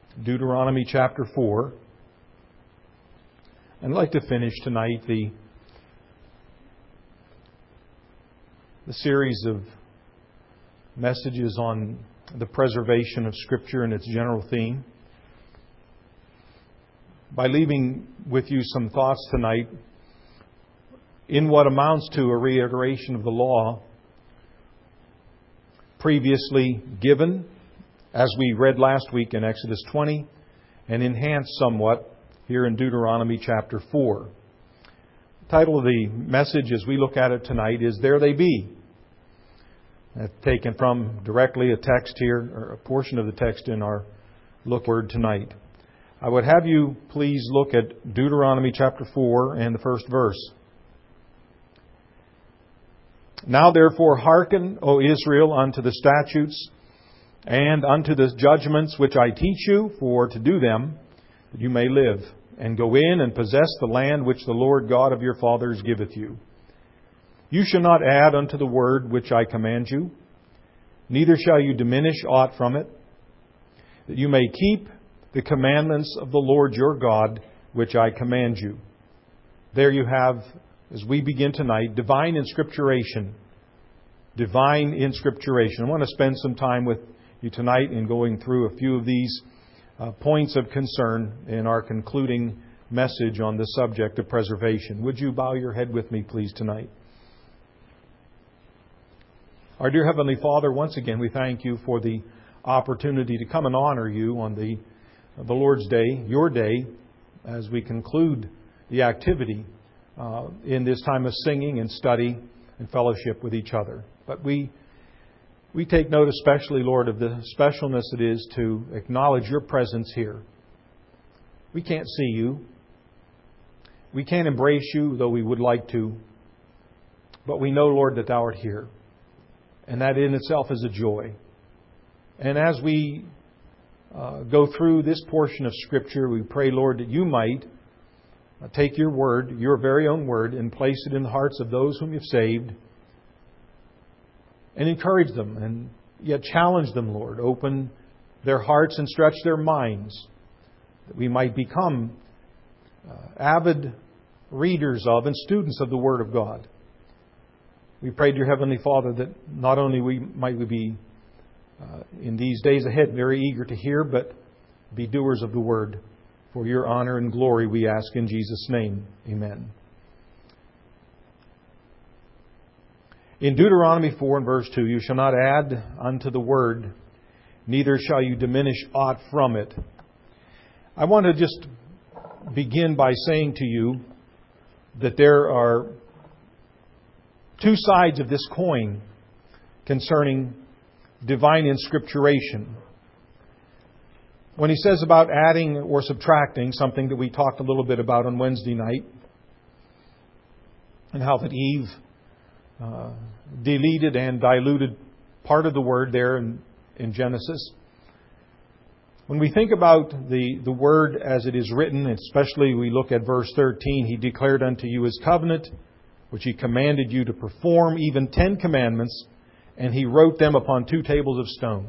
Deuteronomy chapter 4. I'd like to finish tonight the series of messages on the preservation of Scripture and its general theme by leaving with you some thoughts tonight in what amounts to a reiteration of the law previously given, as we read last week in Exodus 20, and enhanced somewhat here in Deuteronomy chapter 4. The title of the message as we look at it tonight is There They Be. That's taken from directly a text here, or a portion of the text in our look word tonight. I would have you please look at Deuteronomy chapter 4 and the first verse. Now therefore hearken, O Israel, unto the statutes and unto the judgments which I teach you, for to do them, that you may live, and go in and possess the land which the Lord God of your fathers giveth you. You shall not add unto the word which I command you, neither shall you diminish aught from it, that you may keep the commandments of the Lord your God, which I command you. There you have, as we begin tonight, divine inscripturation. Divine inscripturation. I want to spend some time with you tonight in going through a few of these points of concern in our concluding message on the subject of preservation. Would you bow your head with me, please, tonight? Our dear Heavenly Father, once again, we thank you for the opportunity to come and honor you on the Lord's Day, your day, as we conclude the activity in this time of singing and study and fellowship with each other. But we take note especially, Lord, of the specialness it is to acknowledge your presence here. We can't see you. We can't embrace you, though we would like to. But we know, Lord, that thou art here. And that in itself is a joy. And as we go through this portion of Scripture, we pray, Lord, that you might take your word, your very own word, and place it in the hearts of those whom you've saved, and encourage them, and yet challenge them, Lord. Open their hearts and stretch their minds, that we might become avid readers of and students of the Word of God. We pray, dear Heavenly Father, that not only might we be in these days ahead very eager to hear, but be doers of the Word. For your honor and glory we ask in Jesus' name. Amen. In Deuteronomy 4 and verse 2, you shall not add unto the word, neither shall you diminish aught from it. I want to just begin by saying to you that there are two sides of this coin concerning divine inscripturation. When he says about adding or subtracting, something that we talked a little bit about on Wednesday night, and how that Eve deleted and diluted part of the word there in Genesis. When we think about the word as it is written, especially we look at verse 13, He declared unto you His covenant, which He commanded you to perform, even 10 commandments, and He wrote them upon 2 tables of stone.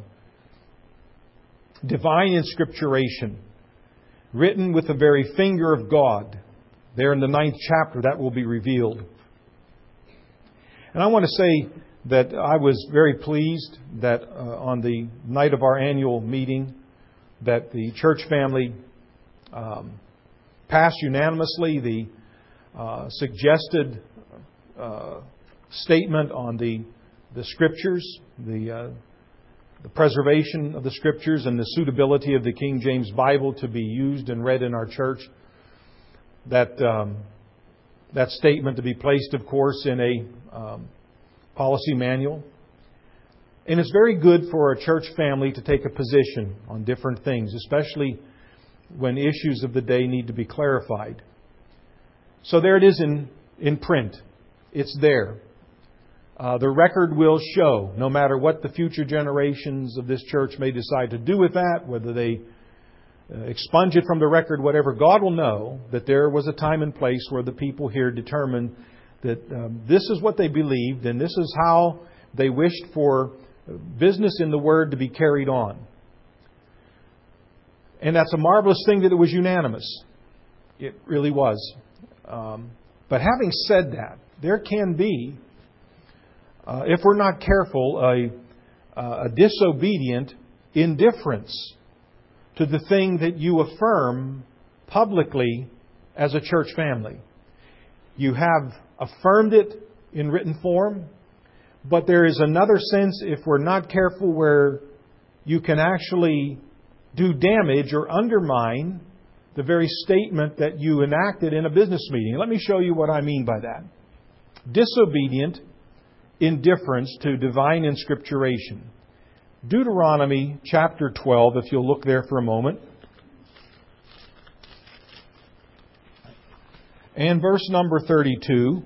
Divine inscripturation, written with the very finger of God. There in the 9th chapter, that will be revealed. And I want to say that I was very pleased that on the night of our annual meeting, that the church family passed unanimously the suggested statement on the Scriptures, the preservation of the Scriptures and the suitability of the King James Bible to be used and read in our church. That statement to be placed, of course, in a policy manual. And it's very good for a church family to take a position on different things, especially when issues of the day need to be clarified. So there it is in print. It's there. The record will show, no matter what the future generations of this church may decide to do with that, whether they expunge it from the record, whatever, God will know that there was a time and place where the people here determined that this is what they believed and this is how they wished for business in the Word to be carried on. And that's a marvelous thing that it was unanimous. It really was. But having said that, there can be, if we're not careful, a disobedient indifference to the thing that you affirm publicly as a church family. You have affirmed it in written form, but there is another sense, if we're not careful, where you can actually do damage or undermine the very statement that you enacted in a business meeting. Let me show you what I mean by that. Disobedient indifference to divine inscripturation. Deuteronomy chapter 12, if you'll look there for a moment. And verse number 32.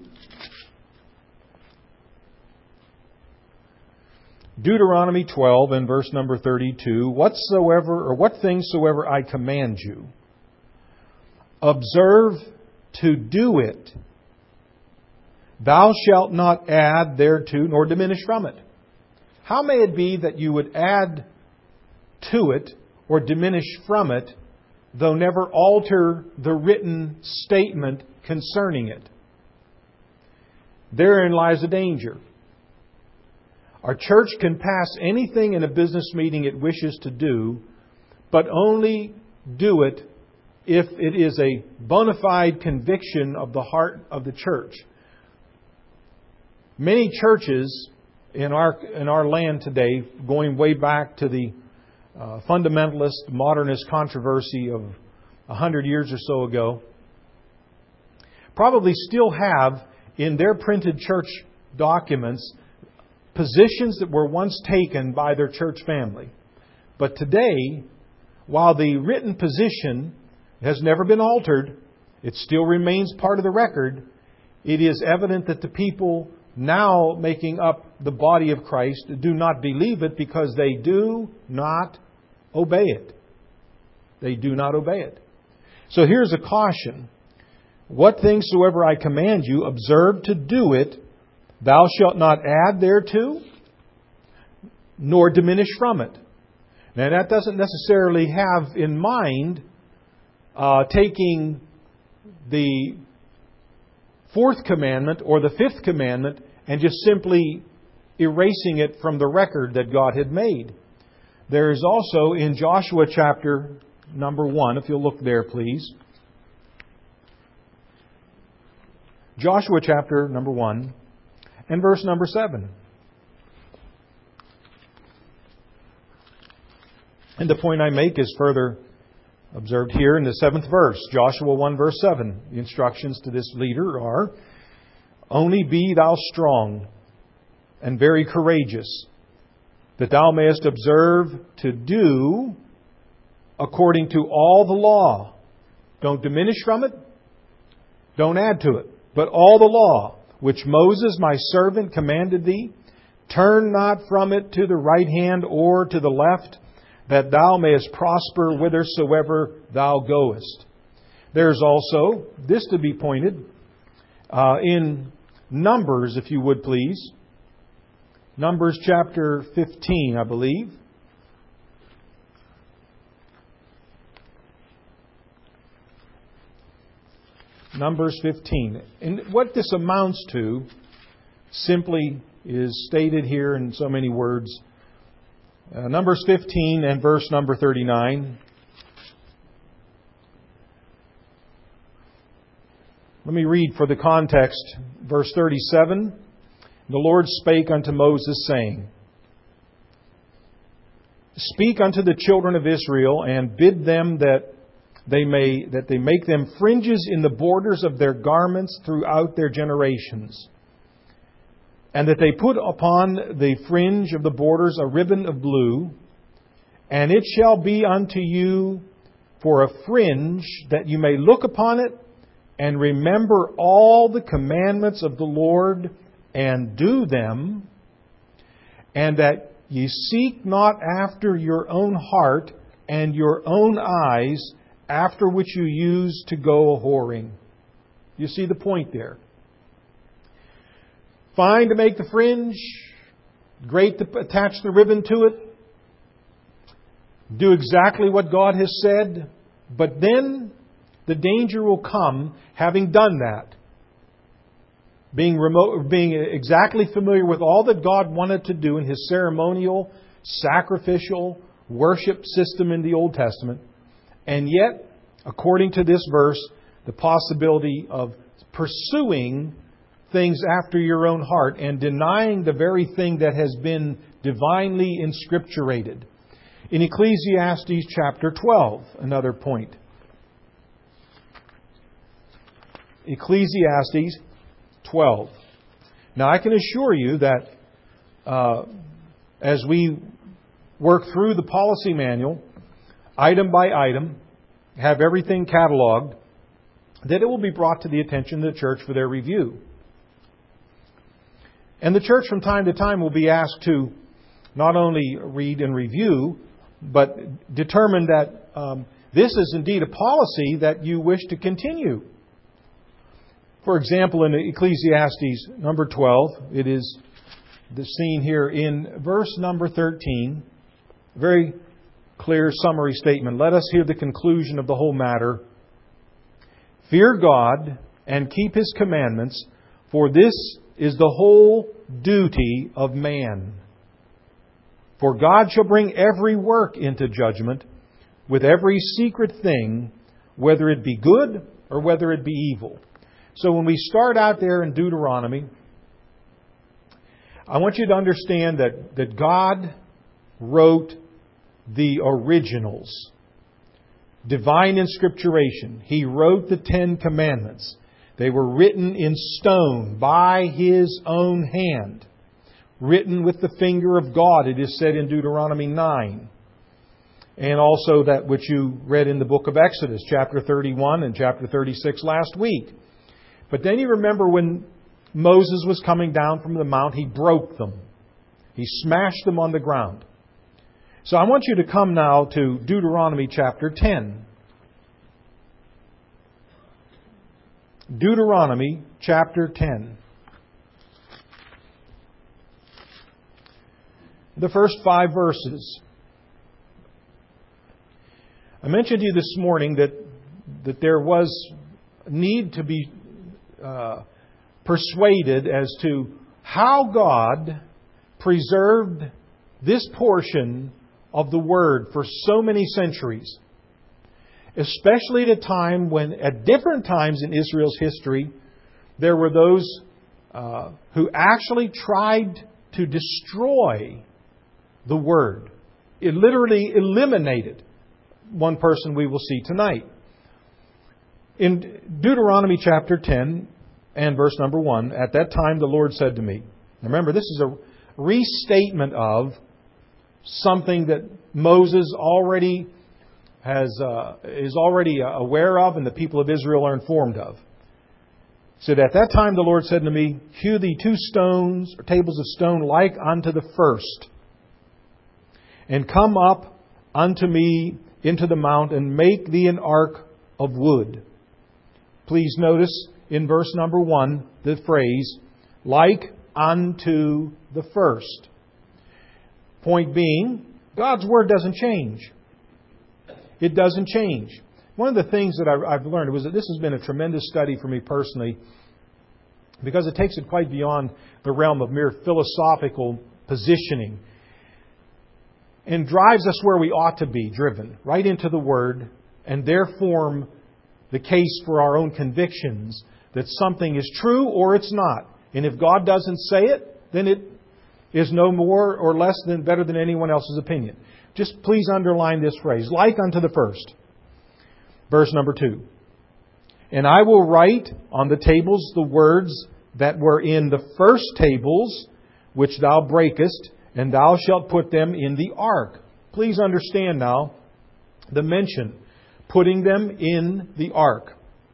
Deuteronomy 12 and verse number 32. Whatsoever or what things soever I command you, observe to do it. Thou shalt not add thereto nor diminish from it. How may it be that you would add to it or diminish from it, though never alter the written statement concerning it? Therein lies a danger. Our church can pass anything in a business meeting it wishes to do, but only do it if it is a bona fide conviction of the heart of the church. Many churches in our land today, going way back to the fundamentalist, modernist controversy of 100 years or so ago, probably still have in their printed church documents positions that were once taken by their church family. But today, while the written position has never been altered, it still remains part of the record. It is evident that the people now making up the body of Christ do not believe it because they do not obey it. They do not obey it. So here's a caution. What things soever I command you, observe to do it. Thou shalt not add thereto, nor diminish from it. Now that doesn't necessarily have in mind taking the fourth commandment or the fifth commandment and just simply erasing it from the record that God had made. There is also in Joshua chapter number 1, if you'll look there please. Joshua chapter number 1 and verse number 7. And the point I make is further observed here in the 7th verse. Joshua 1 verse 7. The instructions to this leader are, only be thou strong and very courageous, that thou mayest observe to do according to all the law. Don't diminish from it. Don't add to it. But all the law, which Moses my servant commanded thee, turn not from it to the right hand or to the left, that thou mayest prosper whithersoever thou goest. There's also this to be pointed in Numbers, if you would please. Numbers chapter 15, I believe. Numbers 15. And what this amounts to simply is stated here in so many words. Numbers 15 and verse number 39. Let me read for the context. Verse 37. The Lord spake unto Moses, saying, Speak unto the children of Israel, and bid them that they make them fringes in the borders of their garments throughout their generations, and that they put upon the fringe of the borders a ribbon of blue, and it shall be unto you for a fringe, that you may look upon it, and remember all the commandments of the Lord, and do them, and that ye seek not after your own heart and your own eyes, after which you use to go a-whoring. You see the point there. Fine to make the fringe, great to attach the ribbon to it, do exactly what God has said, but then the danger will come having done that. Being exactly familiar with all that God wanted to do in His ceremonial, sacrificial worship system in the Old Testament, and yet, according to this verse, the possibility of pursuing things after your own heart and denying the very thing that has been divinely inscripturated. In Ecclesiastes chapter 12, another point. Ecclesiastes 12. Now, I can assure you that as we work through the policy manual, item by item, have everything cataloged, that it will be brought to the attention of the church for their review. And the church from time to time will be asked to not only read and review, but determine that this is indeed a policy that you wish to continue. For example, in Ecclesiastes number 12, it is seen here in verse number 13, a very clear summary statement. Let us hear the conclusion of the whole matter. Fear God and keep His commandments, for this is the whole duty of man. For God shall bring every work into judgment with every secret thing, whether it be good or whether it be evil. So when we start out there in Deuteronomy, I want you to understand that God wrote the originals. Divine inscripturation. He wrote the 10 Commandments. They were written in stone by His own hand. Written with the finger of God, it is said in Deuteronomy 9. And also that which you read in the book of Exodus, chapter 31 and chapter 36 last week. But then you remember when Moses was coming down from the mount, he broke them. He smashed them on the ground. So I want you to come now to Deuteronomy chapter 10. Deuteronomy chapter 10. The first 5 verses. I mentioned to you this morning that there was need to be persuaded as to how God preserved this portion of the Word for so many centuries. Especially at a time when, at different times in Israel's history, there were those who actually tried to destroy the Word. It literally eliminated one person we will see tonight. In Deuteronomy chapter 10 and verse number 1, at that time the Lord said to me. Remember, this is a restatement of something that Moses already is already aware of and the people of Israel are informed of. He said, at that time the Lord said to me, hew thee 2 stones, or tables of stone, like unto the first, and come up unto me into the mount, and make thee an ark of wood. Please notice in verse number 1 the phrase, like unto the first. Point being, God's Word doesn't change. It doesn't change. One of the things that I've learned was that this has been a tremendous study for me personally, because it takes it quite beyond the realm of mere philosophical positioning and drives us where we ought to be driven, right into the Word, and there form the case for our own convictions that something is true or it's not. And if God doesn't say it, then it is no more or less than better than anyone else's opinion. Just please underline this phrase, like unto the first. Verse number 2. And I will write on the tables the words that were in the first tables, which thou breakest, and thou shalt put them in the ark. Please understand now the mention, putting them in the ark.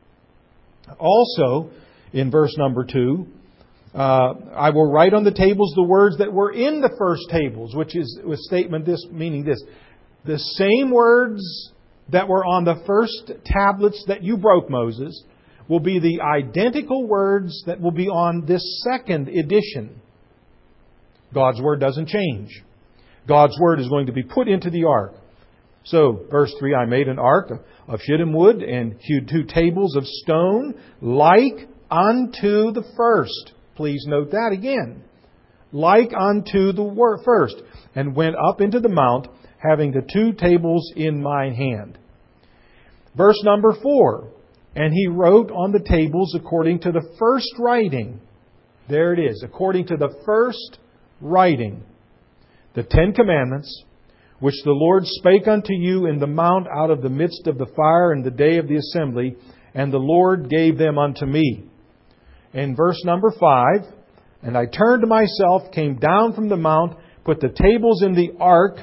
Also, in verse number 2, I will write on the tables the words that were in the first tables, which is a statement this meaning this. The same words that were on the first tablets that you broke, Moses, will be the identical words that will be on this second edition. God's Word doesn't change. God's Word is going to be put into the ark. So, verse 3, I made an ark of shittim wood and hewed 2 tables of stone like unto the first. Please note that again. Like unto the first. And went up into the mount, having the 2 tables in my hand. Verse number 4. And he wrote on the tables according to the first writing. There it is. According to the first writing. The 10 Commandments, which the Lord spake unto you in the mount out of the midst of the fire in the day of the assembly, and the Lord gave them unto me. In verse number 5, and I turned to myself, came down from the mount, put the tables in the ark,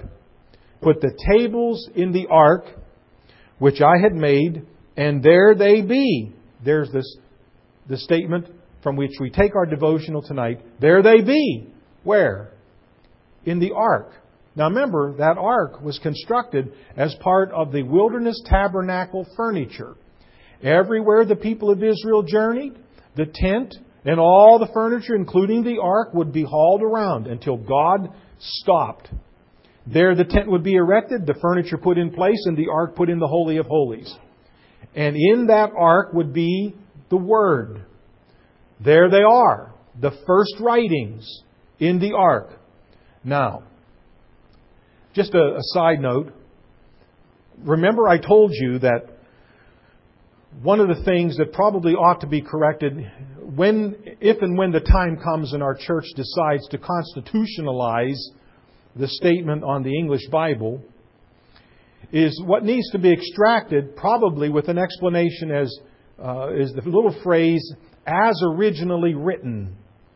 which I had made, and there they be. There's the statement from which we take our devotional tonight. There they be. Where? In the ark. Now remember, that ark was constructed as part of the wilderness tabernacle furniture. Everywhere the people of Israel journeyed, the tent and all the furniture, including the ark, would be hauled around until God stopped. There the tent would be erected, the furniture put in place, and the ark put in the Holy of Holies. And in that ark would be the Word. There they are, the first writings in the ark. Now, just a side note. Remember I told you that one of the things that probably ought to be corrected if and when the time comes and our church decides to constitutionalize the statement on the English Bible, is what needs to be extracted, probably with an explanation is the little phrase, as originally written.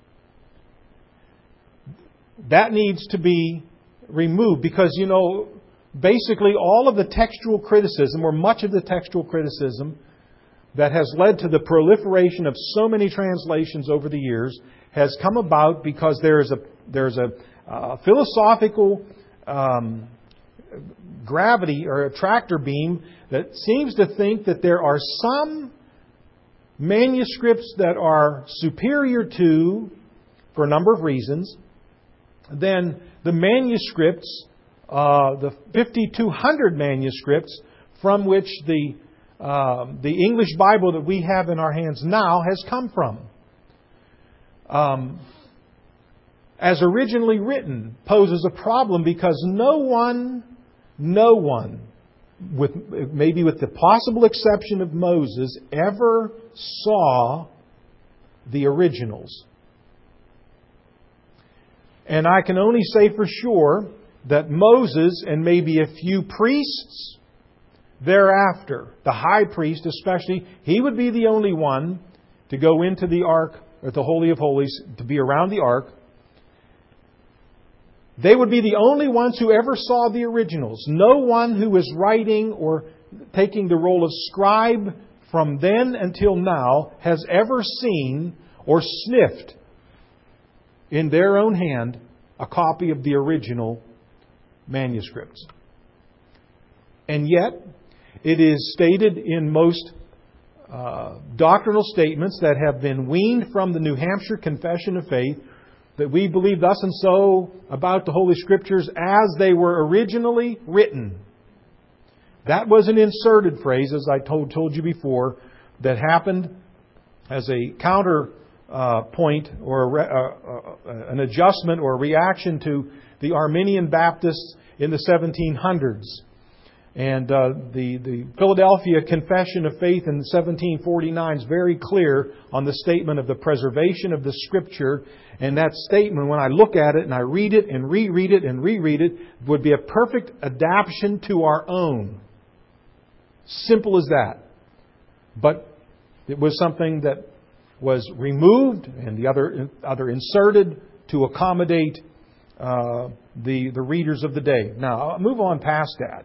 That needs to be removed because, basically all of the textual criticism, or much of the textual criticism that has led to the proliferation of so many translations over the years has come about because there's a philosophical gravity or a tractor beam that seems to think that there are some manuscripts that are superior to, for a number of reasons, than the manuscripts, the 5,200 manuscripts from which the English Bible that we have in our hands now has come from. As originally written poses a problem because no one, maybe with the possible exception of Moses, ever saw the originals. And I can only say for sure that Moses and maybe a few priests thereafter, the high priest especially, he would be the only one to go into the ark, or the Holy of Holies, to be around the ark. They would be the only ones who ever saw the originals. No one who is writing or taking the role of scribe from then until now has ever seen or sniffed in their own hand a copy of the original manuscripts. And yet, it is stated in most doctrinal statements that have been weaned from the New Hampshire Confession of Faith that we believe thus and so about the Holy Scriptures as they were originally written. That was an inserted phrase, as I told you before, that happened as a counter point or an adjustment or a reaction to the Arminian Baptists in the 1700s. And the Philadelphia Confession of Faith in 1749 is very clear on the statement of the preservation of the Scripture. And that statement, when I look at it and I read it and reread it and reread it, would be a perfect adaptation to our own. Simple as that. But it was something that was removed and the other inserted to accommodate the readers of the day. Now, I'll move on past that.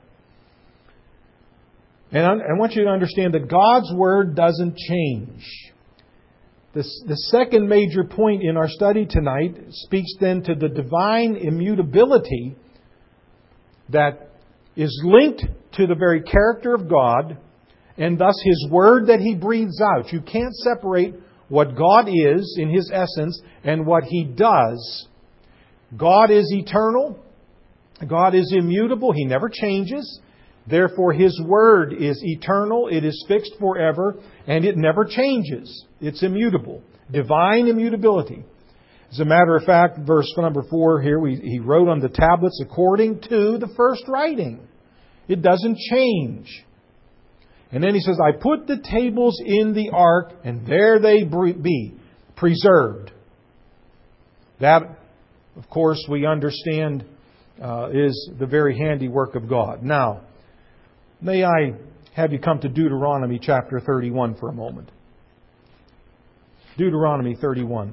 And I want you to understand that God's Word doesn't change. The second major point in our study tonight speaks then to the divine immutability that is linked to the very character of God and thus His Word that He breathes out. You can't separate what God is in His essence and what He does. God is eternal. God is immutable. He never changes. Therefore, His Word is eternal, it is fixed forever, and it never changes. It's immutable. Divine immutability. As a matter of fact, verse number 4 here, He wrote on the tablets according to the first writing. It doesn't change. And then He says, I put the tables in the ark, and there they be, preserved. That, of course, we understand is the very handiwork of God. Now, may I have you come to Deuteronomy chapter 31 for a moment. Deuteronomy 31.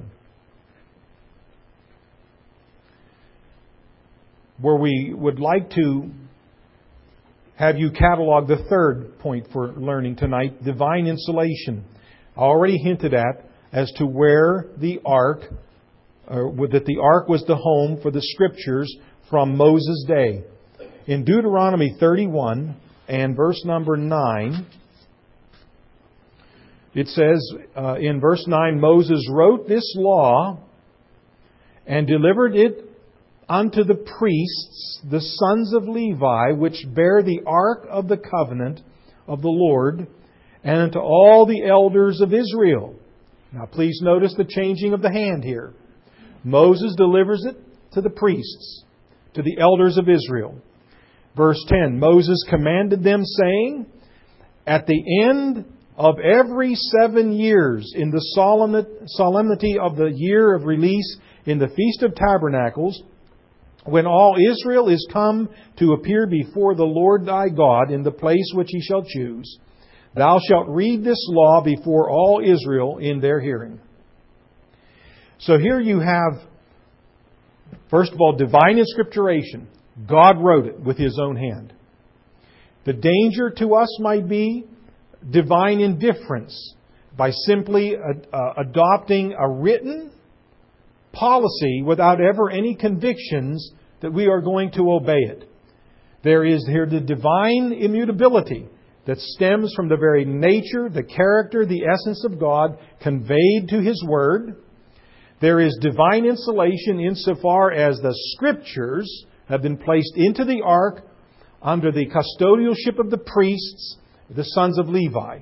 Where we would like to have you catalog the third point for learning tonight, divine insulation. I already hinted at as to where the ark, that the ark was the home for the Scriptures from Moses' day. In Deuteronomy 31 and verse number 9, it says in verse 9, Moses wrote this law and delivered it unto the priests, the sons of Levi, which bear the ark of the covenant of the Lord, and unto all the elders of Israel. Now please notice the changing of the hand here. Moses delivers it to the priests, to the elders of Israel. Verse 10, Moses commanded them, saying, at the end of every 7 years, in the solemnity of the year of release, in the Feast of Tabernacles, when all Israel is come to appear before the Lord thy God in the place which He shall choose, thou shalt read this law before all Israel in their hearing. So here you have, first of all, divine inscripturation. God wrote it with His own hand. The danger to us might be divine indifference by simply adopting a written policy without ever any convictions that we are going to obey it. There is here the divine immutability that stems from the very nature, the character, the essence of God conveyed to His Word. There is divine insulation insofar as the Scriptures have been placed into the ark under the custodialship of the priests, the sons of Levi.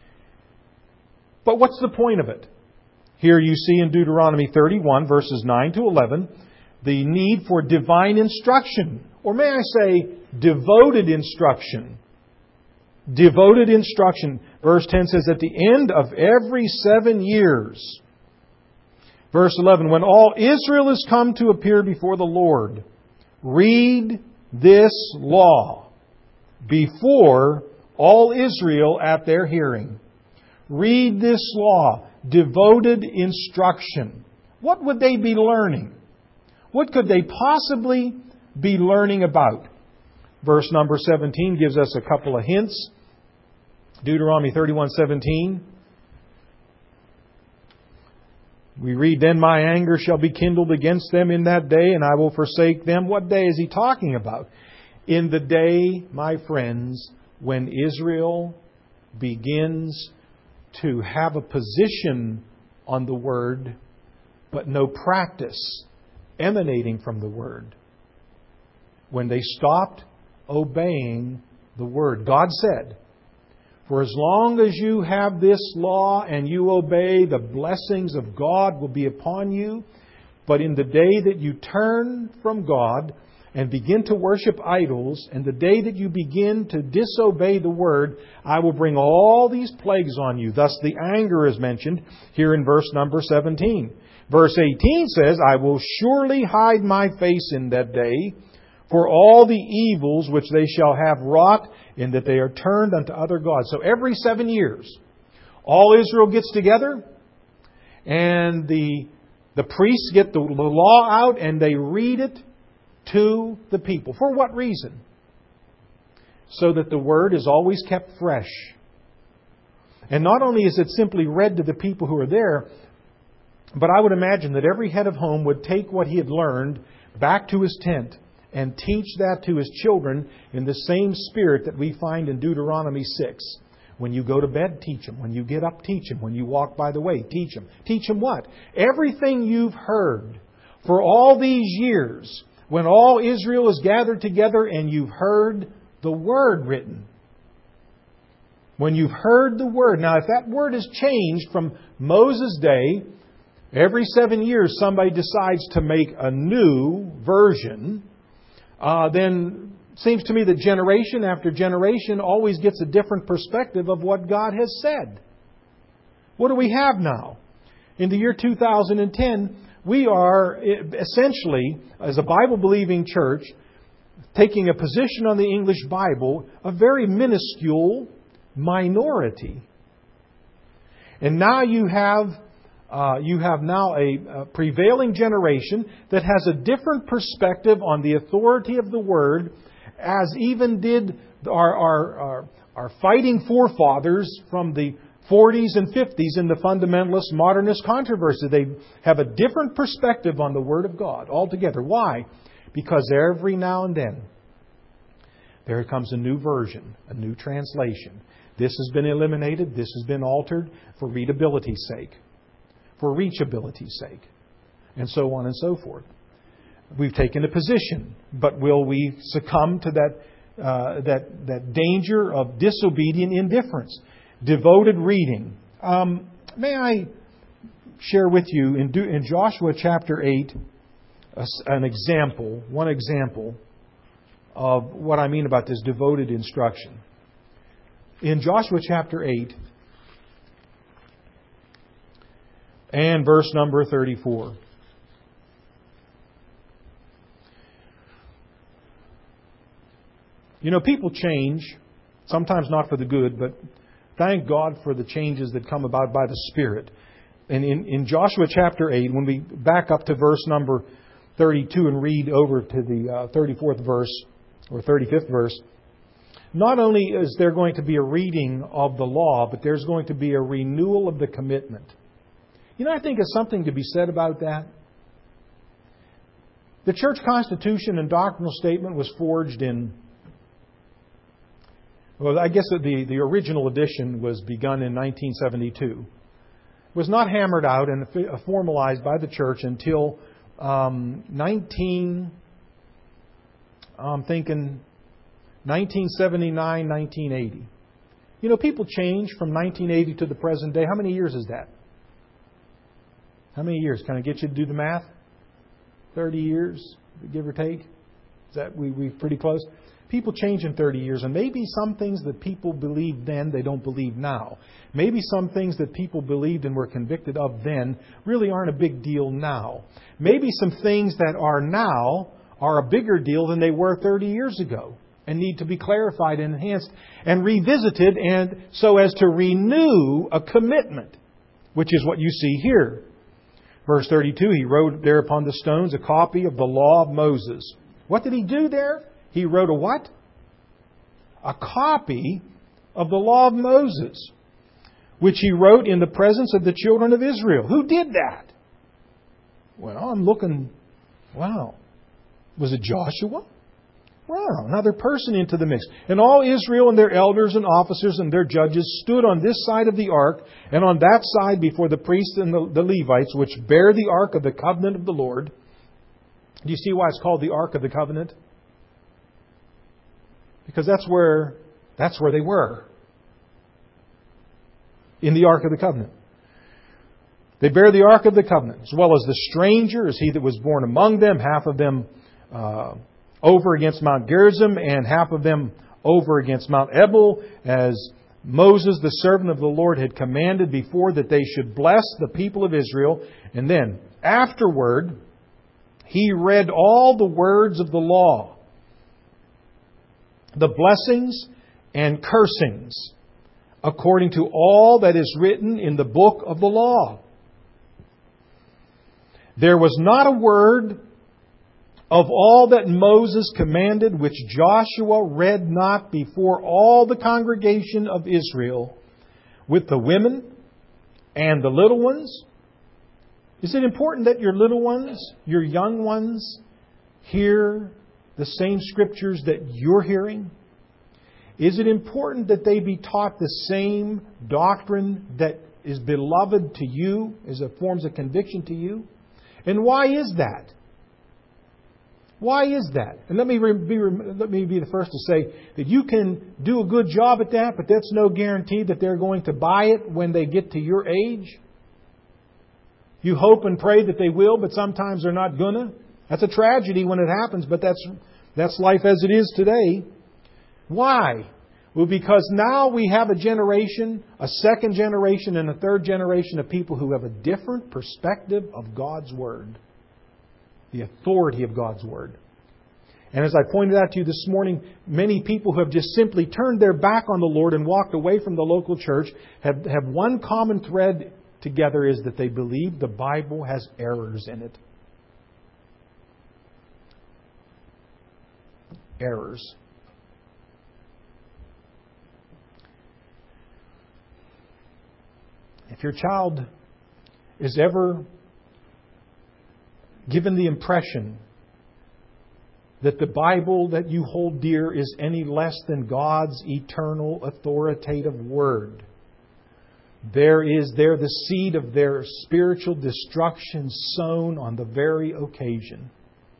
But what's the point of it? Here you see in Deuteronomy 31, verses 9 to 11, the need for divine instruction. Or may I say, devoted instruction. Devoted instruction. Verse 10 says, at the end of every 7 years. Verse 11, when all Israel is come to appear before the Lord, read this law before all Israel at their hearing. Read this law. Devoted instruction. What would they be learning? What could they possibly be learning about? Verse number 17 gives us a couple of hints. Deuteronomy 31:17. We read, then my anger shall be kindled against them in that day, and I will forsake them. What day is He talking about? In the day, my friends, when Israel begins to have a position on the Word, but no practice emanating from the Word. When they stopped obeying the Word. God said, for as long as you have this law and you obey, the blessings of God will be upon you. But in the day that you turn from God and begin to worship idols, and the day that you begin to disobey the Word, I will bring all these plagues on you. Thus the anger is mentioned here in verse number 17. Verse 18 says, I will surely hide my face in that day for all the evils which they shall have wrought, in that they are turned unto other gods. So every 7 years, all Israel gets together, and the priests get the law out, and they read it to the people. For what reason? So that the Word is always kept fresh. And not only is it simply read to the people who are there, but I would imagine that every head of home would take what he had learned back to his tent and teach that to his children in the same spirit that we find in Deuteronomy 6. When you go to bed, teach them. When you get up, teach them. When you walk by the way, teach them. Teach them what? Everything you've heard for all these years, when all Israel is gathered together and you've heard the Word written. When you've heard the Word. Now, if that Word has changed from Moses' day, every 7 years somebody decides to make a new version, then it seems to me that generation after generation always gets a different perspective of what God has said. What do we have now? In the year 2010, we are essentially, as a Bible-believing church, taking a position on the English Bible, a very minuscule minority. And now you have now a prevailing generation that has a different perspective on the authority of the Word, as even did our fighting forefathers from the 40s and 50s in the fundamentalist modernist controversy. They have a different perspective on the Word of God altogether. Why? Because every now and then there comes a new version, a new translation. This has been eliminated, this has been altered for readability's sake, for reachability's sake, and so on and so forth. We've taken a position, but will we succumb to that danger of disobedient indifference? Devoted reading. May I share with you in Joshua chapter 8 one example of what I mean about this devoted instruction. In Joshua chapter 8 and verse number 34. You know, people change, sometimes not for the good, but thank God for the changes that come about by the Spirit. And in Joshua chapter 8, when we back up to verse number 32 and read over to the 34th verse or 35th verse, not only is there going to be a reading of the law, but there's going to be a renewal of the commitment. You know, I think there's something to be said about that. The church constitution and doctrinal statement was forged in, well, I guess the original edition was begun in 1972. It was not hammered out and formalized by the church until 1979, 1980. You know, people change from 1980 to the present day. How many years is that? How many years? Can I get you to do the math? 30 years, give or take? Is that we pretty close? People change in 30 years, and maybe some things that people believed then, they don't believe now. Maybe some things that people believed and were convicted of then really aren't a big deal now. Maybe some things that are now are a bigger deal than they were 30 years ago and need to be clarified and enhanced and revisited, and so as to renew a commitment, which is what you see here. Verse 32, he wrote there upon the stones a copy of the law of Moses. What did he do there? He wrote a what? A copy of the law of Moses, which he wrote in the presence of the children of Israel. Who did that? Well, I'm looking, wow. Was it Joshua? Wow, another person into the mix. And all Israel and their elders and officers and their judges stood on this side of the ark and on that side before the priests and the Levites, which bear the ark of the covenant of the Lord. Do you see why it's called the Ark of the Covenant? Because that's where they were. In the Ark of the Covenant. They bear the Ark of the Covenant, as well as the stranger, as he that was born among them, half of them over against Mount Gerizim, and half of them over against Mount Ebal, as Moses, the servant of the Lord, had commanded before that they should bless the people of Israel. And then, afterward, he read all the words of the law, the blessings and cursings, according to all that is written in the book of the law. There was not a word of all that Moses commanded which Joshua read not before all the congregation of Israel, with the women and the little ones. Is it important that your little ones, your young ones, hear the same scriptures that you're hearing? Is it important that they be taught the same doctrine that is beloved to you, as it forms a conviction to you? And why is that? Why is that? And let me be the first to say that you can do a good job at that, but that's no guarantee that they're going to buy it when they get to your age. You hope and pray that they will, but sometimes they're not gonna. That's a tragedy when it happens, but that's life as it is today. Why? Well, because now we have a generation, a second generation, and a third generation of people who have a different perspective of God's Word. The authority of God's Word. And as I pointed out to you this morning, many people who have just simply turned their back on the Lord and walked away from the local church have one common thread together, is that they believe the Bible has errors in it. Errors. If your child is ever given the impression that the Bible that you hold dear is any less than God's eternal authoritative Word, there the seed of their spiritual destruction sown on the very occasion.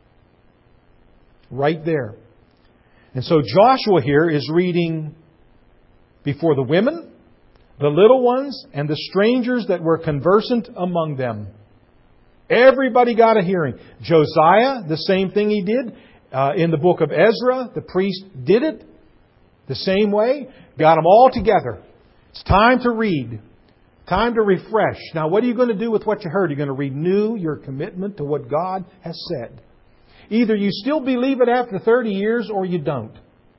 Right there. And so Joshua here is reading before the women, the little ones, and the strangers that were conversant among them. Everybody got a hearing. Josiah, the same thing he did. In the book of Ezra, the priest did it the same way. Got them all together. It's time to read. Time to refresh. Now, what are you going to do with what you heard? You're going to renew your commitment to what God has said. Either you still believe it after 30 years or you don't.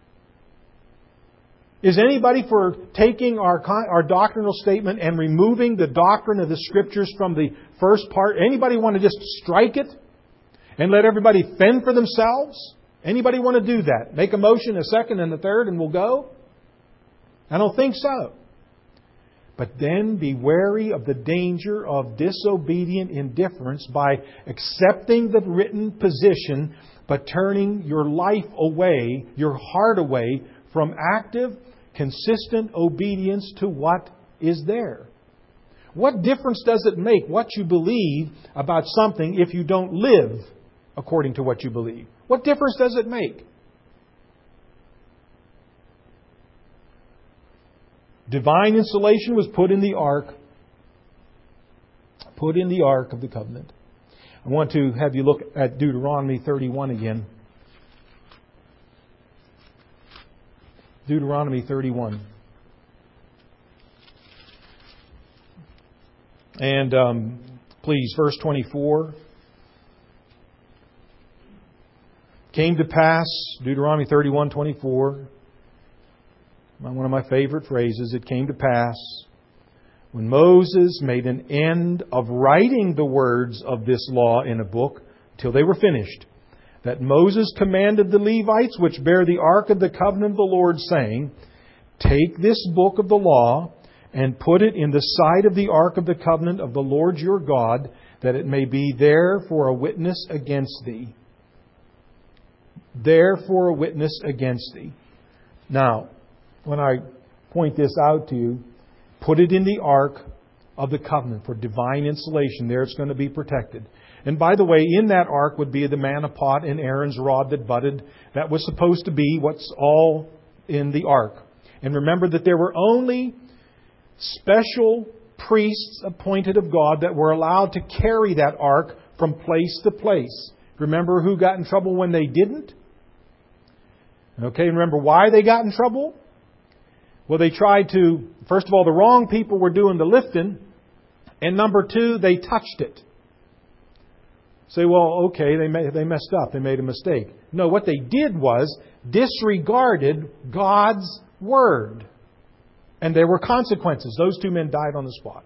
Is anybody for taking our doctrinal statement and removing the doctrine of the Scriptures from the first part? Anybody want to just strike it and let everybody fend for themselves? Anybody want to do that? Make a motion, a second and a third, and we'll go? I don't think so. But then be wary of the danger of disobedient indifference by accepting the written position, but turning your life away, your heart away from active, consistent obedience to what is there. What difference does it make what you believe about something if you don't live according to what you believe? What difference does it make? Divine insulation was put in the ark. Put in the ark of the covenant. I want to have you look at Deuteronomy 31 again. Deuteronomy 31. And please, verse 24. Came to pass, Deuteronomy 31:24. One of my favorite phrases. It came to pass when Moses made an end of writing the words of this law in a book till they were finished, that Moses commanded the Levites which bear the ark of the covenant of the Lord, saying, Take this book of the law and put it in the side of the ark of the covenant of the Lord your God, that it may be there for a witness against thee. There for a witness against thee. Now, when I point this out to you, put it in the ark of the covenant for divine insulation. There it's going to be protected. And by the way, in that ark would be the manna pot and Aaron's rod that budded. That was supposed to be what's all in the ark. And remember that there were only special priests appointed of God that were allowed to carry that ark from place to place. Remember who got in trouble when they didn't? Okay, remember why they got in trouble? Well, they tried to, first of all, the wrong people were doing the lifting. And number two, they touched it. Say, well, okay, they messed up. They made a mistake. No, what they did was disregarded God's Word. And there were consequences. Those two men died on the spot.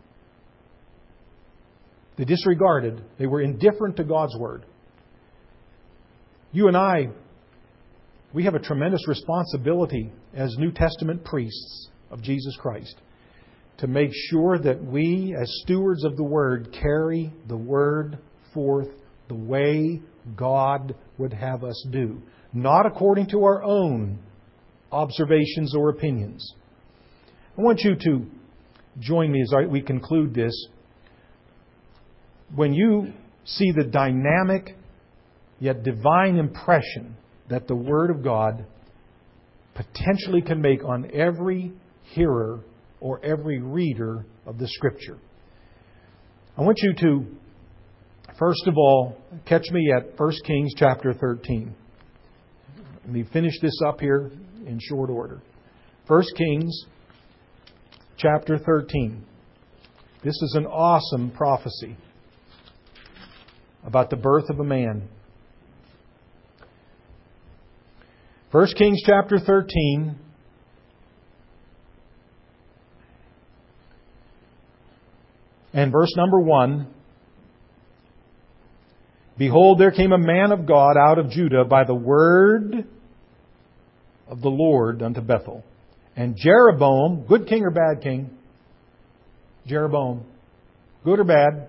They disregarded. They were indifferent to God's Word. You and I, we have a tremendous responsibility as New Testament priests of Jesus Christ to make sure that we, as stewards of the Word, carry the Word forth the way God would have us do. Not according to our own observations or opinions. I want you to join me as we conclude this. When you see the dynamic yet divine impression that the Word of God potentially can make on every hearer or every reader of the Scripture. I want you to, first of all, catch me at 1 Kings chapter 13. Let me finish this up here in short order. 1 Kings chapter 13. This is an awesome prophecy about the birth of a man. 1 Kings chapter 13. And verse number 1. Behold, there came a man of God out of Judah by the word of the Lord unto Bethel. And Jeroboam, good king or bad king? Jeroboam, good or bad?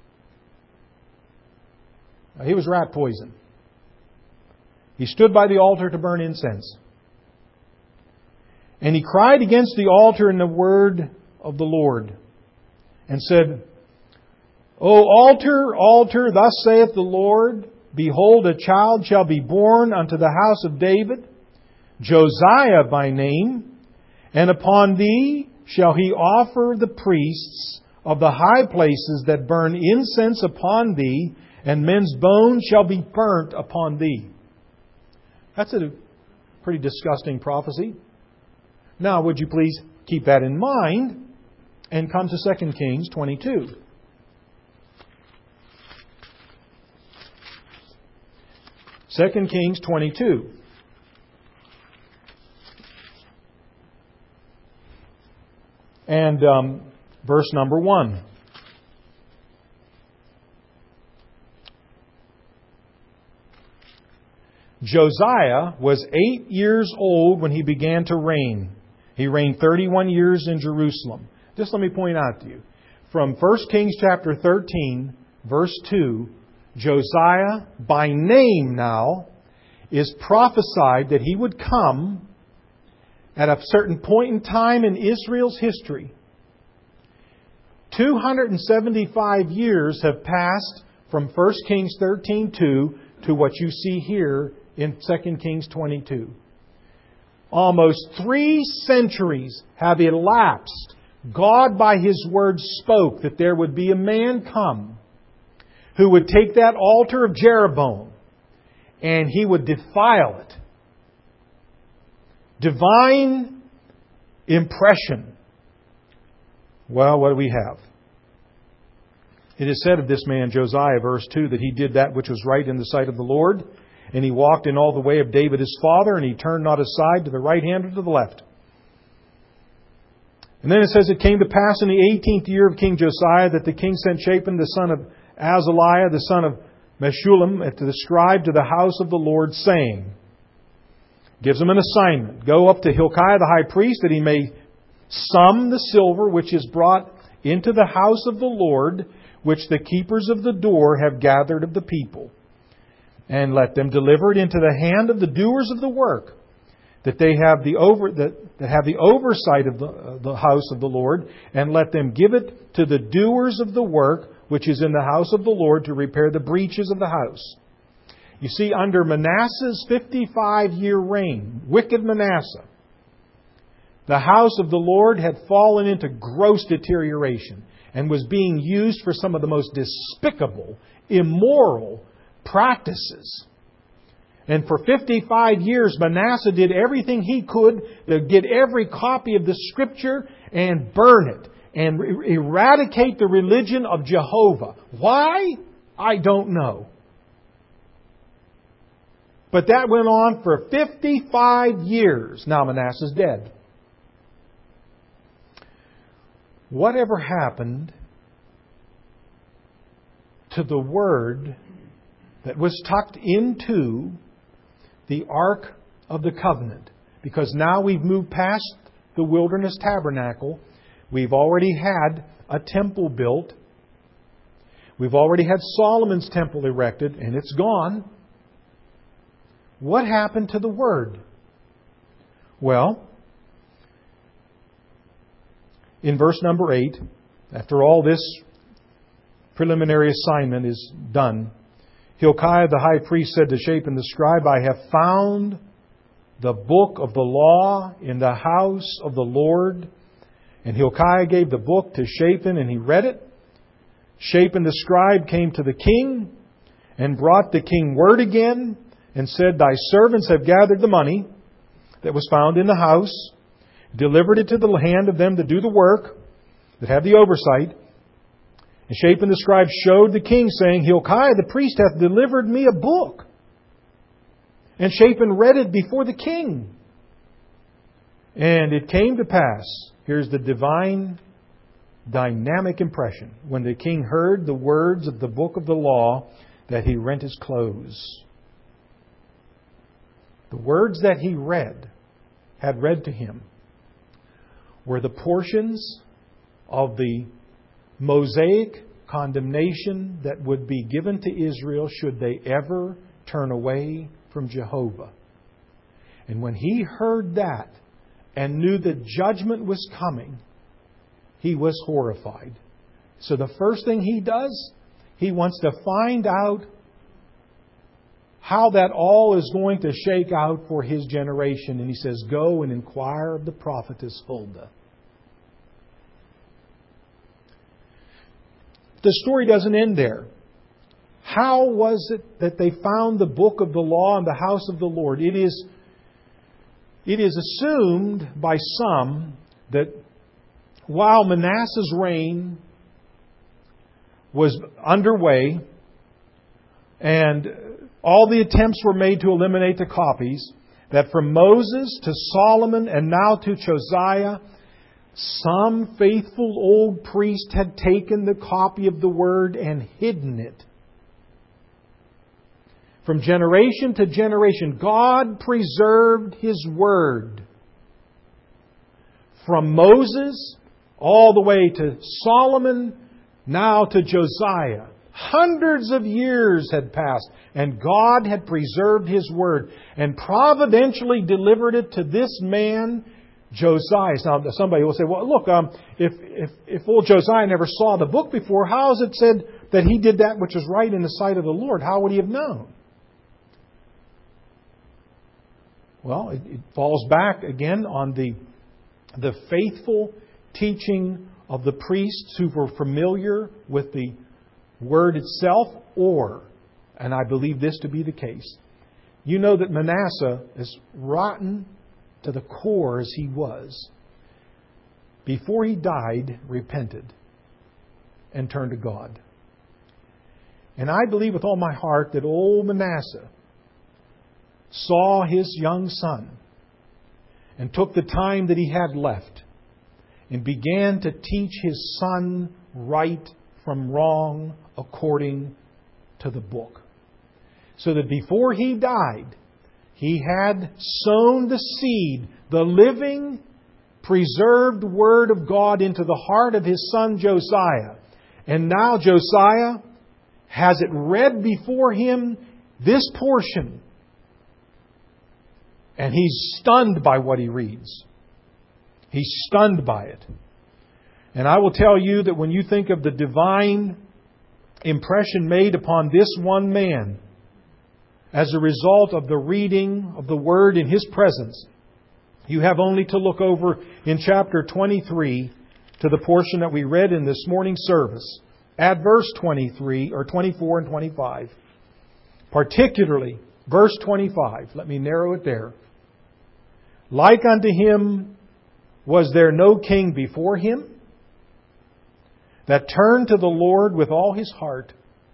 He was rat poison. He stood by the altar to burn incense. And he cried against the altar in the word of the Lord, and said, O altar, altar, thus saith the Lord, behold, a child shall be born unto the house of David, Josiah by name, and upon thee shall he offer the priests of the high places that burn incense upon thee, and men's bones shall be burnt upon thee. That's a pretty disgusting prophecy. Now, would you please keep that in mind and come to 2 Kings 22. 2 Kings 22. And verse number 1. Josiah was 8 years old when he began to reign. He reigned 31 years in Jerusalem. Just let me point out to you. From 1 Kings chapter 13, verse 2, Josiah, by name now, is prophesied that he would come at a certain point in time in Israel's history. 275 years have passed from 1 Kings 13:2 to what you see here in 2 Kings 22. Almost 3 centuries have elapsed. God by His Word spoke that there would be a man come who would take that altar of Jeroboam and he would defile it. Divine impression. Well, what do we have? It is said of this man, Josiah, verse 2, that he did that which was right in the sight of the Lord, and he walked in all the way of David his father, and he turned not aside to the right hand or to the left. And then it says, it came to pass in the 18th year of King Josiah that the king sent Shaphan, the son of Azaliah, the son of Meshullam, to the scribe to the house of the Lord, saying, gives him an assignment. Go up to Hilkiah the high priest, that he may sum the silver which is brought into the house of the Lord, which the keepers of the door have gathered of the people. And let them deliver it into the hand of the doers of the work, that they have the oversight of the house of the Lord, and let them give it to the doers of the work which is in the house of the Lord to repair the breaches of the house. You see, under Manasseh's 55-year reign, wicked Manasseh, the house of the Lord had fallen into gross deterioration and was being used for some of the most despicable, immoral practices. And for 55 years, Manasseh did everything he could to get every copy of the Scripture and burn it and eradicate the religion of Jehovah. Why? I don't know. But that went on for 55 years. Now Manasseh's dead. Whatever happened to the Word that was tucked into the Ark of the Covenant? Because now we've moved past the wilderness tabernacle. We've already had a temple built. We've already had Solomon's temple erected, and it's gone. What happened to the Word? Well, in verse number 8, after all this preliminary assignment is done, Hilkiah the high priest said to Shaphan the scribe, I have found the book of the law in the house of the Lord. And Hilkiah gave the book to Shaphan, and he read it. Shaphan the scribe came to the king and brought the king word again and said, Thy servants have gathered the money that was found in the house, delivered it to the hand of them that do the work, that have the oversight. And Shaphan the scribe showed the king, saying, Hilkiah the priest hath delivered me a book. And Shaphan read it before the king. And it came to pass, here's the divine dynamic impression, when the king heard the words of the book of the law, that he rent his clothes. The words that he had read to him, were the portions of the Mosaic condemnation that would be given to Israel should they ever turn away from Jehovah. And when he heard that and knew that judgment was coming, he was horrified. So the first thing he does, he wants to find out how that all is going to shake out for his generation. And he says, Go and inquire of the prophetess Huldah. The story doesn't end there. How was it that they found the book of the law in the house of the Lord? It is assumed by some that while Manasseh's reign was underway and all the attempts were made to eliminate the copies, that from Moses to Solomon and now to Josiah, some faithful old priest had taken the copy of the Word and hidden it. From generation to generation, God preserved His Word. From Moses all the way to Solomon, now to Josiah. Hundreds of years had passed, and God had preserved His Word and providentially delivered it to this man, Josiah. Now, somebody will say, well, look, if old Josiah never saw the book before, how is it said that he did that which was right in the sight of the Lord? How would he have known? Well, it falls back again on the faithful teaching of the priests who were familiar with the Word itself, or, and I believe this to be the case, you know that Manasseh, as rotten to the core as he was, before he died, repented and turned to God. And I believe with all my heart that old Manasseh saw his young son and took the time that he had left and began to teach his son right from wrong according to the book. So that before he died, he had sown the seed, the living, preserved Word of God into the heart of his son Josiah. And now Josiah has it read before him, this portion. And he's stunned by what he reads. He's stunned by it. And I will tell you that when you think of the divine impression made upon this one man as a result of the reading of the Word in his presence, you have only to look over in chapter 23 to the portion that we read in this morning's service. At verse 23 or 24 and 25. Particularly verse 25. Let me narrow it there. Like unto him was there no king before him that turned to the Lord with all his heart,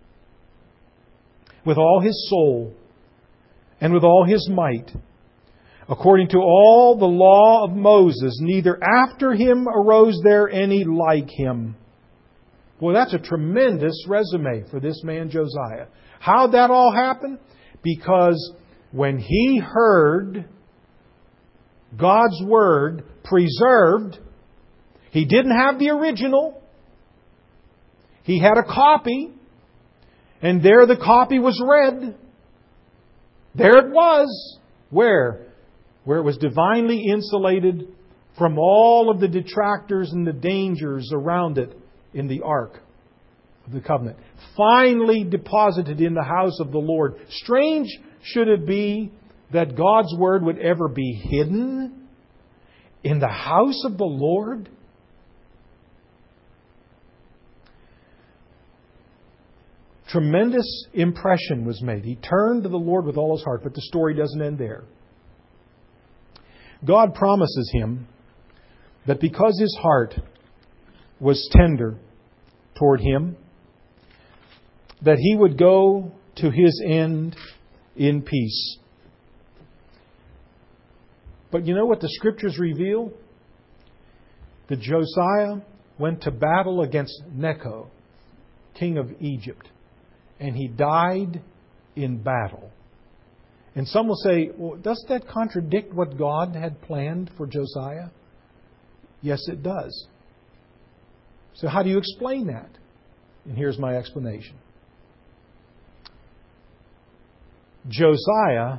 with all his soul, and with all his might, according to all the law of Moses, neither after him arose there any like him. Boy, that's a tremendous resume for this man Josiah. How'd that all happen? Because when he heard God's Word preserved, he didn't have the original. He had a copy, and there the copy was read. There it was. Where? Where it was divinely insulated from all of the detractors and the dangers around it in the ark. of the covenant, finally deposited in the house of the Lord. Strange should it be that God's Word would ever be hidden in the house of the Lord? Tremendous impression was made. He turned to the Lord with all his heart, but the story doesn't end there. God promises him that because his heart was tender toward him, that he would go to his end in peace. But you know what the Scriptures reveal? That Josiah went to battle against Necho, king of Egypt, and he died in battle. And some will say, well, doesn't that contradict what God had planned for Josiah? Yes, it does. So how do you explain that? And here's my explanation. Josiah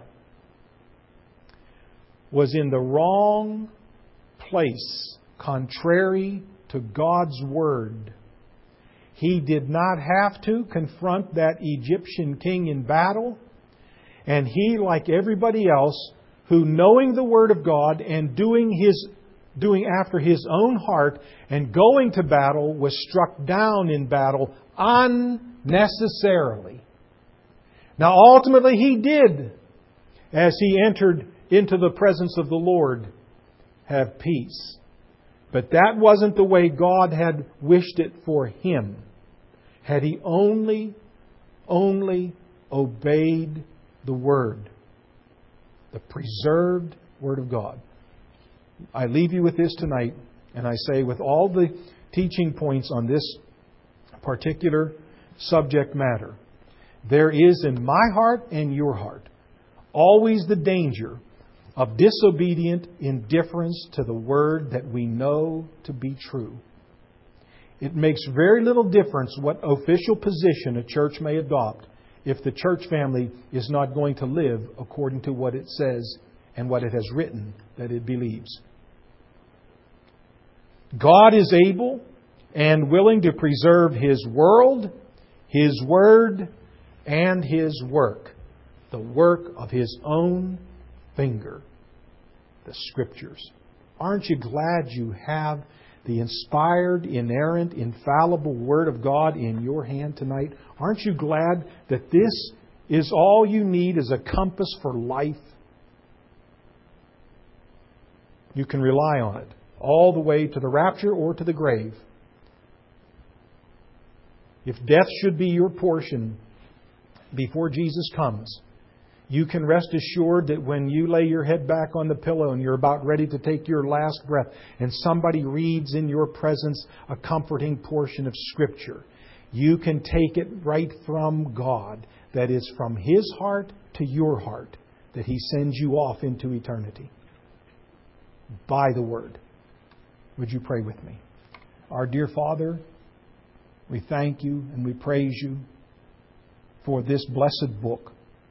was in the wrong place, contrary to God's Word. He did not have to confront that Egyptian king in battle. And he, like everybody else, who knowing the Word of God and doing after his own heart and going to battle, was struck down in battle unnecessarily. Now ultimately he did, as he entered into the presence of the Lord, have peace. But that wasn't the way God had wished it for him. Had he only obeyed the Word, the preserved Word of God. I leave you with this tonight, and I say with all the teaching points on this particular subject matter, there is in my heart and your heart always the danger of disobedient indifference to the Word that we know to be true. It makes very little difference what official position a church may adopt if the church family is not going to live according to what it says and what it has written that it believes. God is able and willing to preserve His world, His Word, and His work. The work of His own finger. The Scriptures. Aren't you glad you have the inspired, inerrant, infallible Word of God in your hand tonight? Aren't you glad that this is all you need as a compass for life? You can rely on it all the way to the rapture or to the grave. If death should be your portion before Jesus comes, you can rest assured that when you lay your head back on the pillow and you're about ready to take your last breath and somebody reads in your presence a comforting portion of Scripture, you can take it right from God, that is from His heart to your heart, that He sends you off into eternity by the Word. Would you pray with me? Our dear Father, we thank You and we praise You for this blessed book.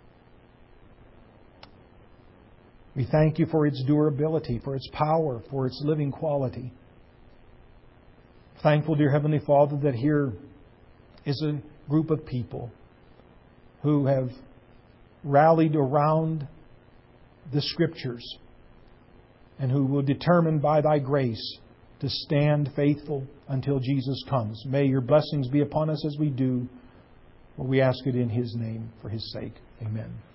We thank You for its durability, for its power, for its living quality. Thankful, dear Heavenly Father, that here is a group of people who have rallied around the Scriptures and who will determine by Thy grace to stand faithful until Jesus comes. May Your blessings be upon us as we do. For we ask it in His name, for His sake. Amen.